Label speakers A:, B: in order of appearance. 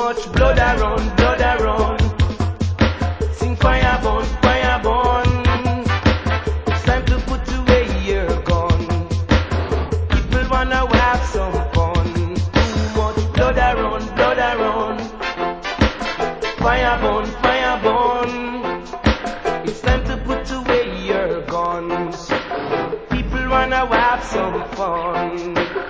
A: much blood around, blood around. Sing fire burn, fire burn. It's time to put away your gun. People wanna have some fun. Too much blood around, blood around. Fire burn, fire burn. It's time to put away your guns. People wanna have some fun.